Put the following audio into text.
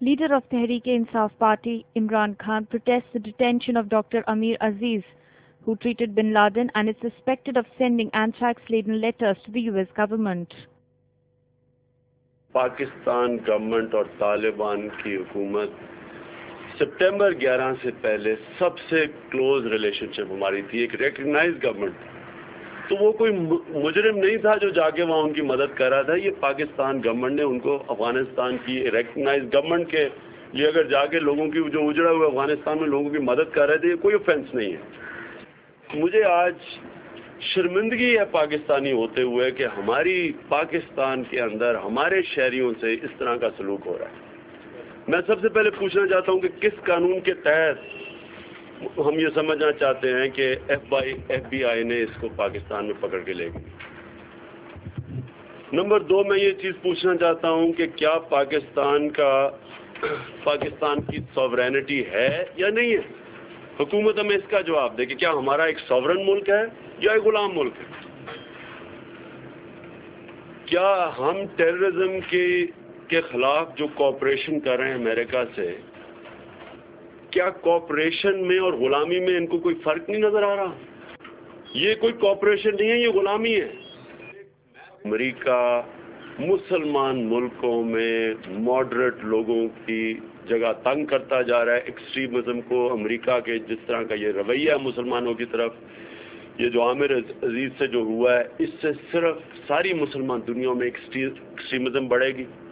Leader of Tehreek-e-Insaf Party, Imran Khan, protests the detention of Dr. Amir Aziz, who treated bin Laden and is suspected of sending anthrax-laden letters to the US government. Pakistan government اور طالبان کی حکومت September 11 سے پہلے سب سے close relation شپ ہماری تھی، ایک recognise government تھی. تو وہ کوئی مجرم نہیں تھا جو جا کے وہاں ان کی مدد کر رہا تھا. یہ پاکستان گورنمنٹ نے ان کو افغانستان کی ریکگنائز گورنمنٹ کے لیے اگر جا کے لوگوں کی جو اجڑا ہوئے افغانستان میں لوگوں کی مدد کر رہے تھے، یہ کوئی آفینس نہیں ہے. مجھے آج شرمندگی ہے پاکستانی ہوتے ہوئے کہ ہماری پاکستان کے اندر ہمارے شہریوں سے اس طرح کا سلوک ہو رہا ہے. میں سب سے پہلے پوچھنا چاہتا ہوں کہ کس قانون کے تحت ہم یہ سمجھنا چاہتے ہیں کہ ایف بی آئی نے اس کو پاکستان میں پکڑ کے لے گئی. نمبر 2، میں یہ چیز پوچھنا چاہتا ہوں کہ کیا پاکستان کی سوورینٹی ہے یا نہیں ہے. حکومت ہمیں اس کا جواب دے کہ کیا ہمارا ایک سوورن ملک ہے یا ایک غلام ملک ہے. کیا ہم ٹیررزم کے خلاف جو کوآپریشن کر رہے ہیں امریکہ سے، کیا کوآپریشن میں اور غلامی میں ان کو کوئی فرق نہیں نظر آ رہا؟ یہ کوئی کوآپریشن نہیں ہے، یہ غلامی ہے. امریکہ مسلمان ملکوں میں ماڈریٹ لوگوں کی جگہ تنگ کرتا جا رہا ہے. ایکسٹریمزم کو امریکہ کے جس طرح کا یہ رویہ ہے مسلمانوں کی طرف، یہ جو عامر عزیز سے جو ہوا ہے، اس سے صرف ساری مسلمان دنیا میں ایکسٹریمزم بڑھے گی.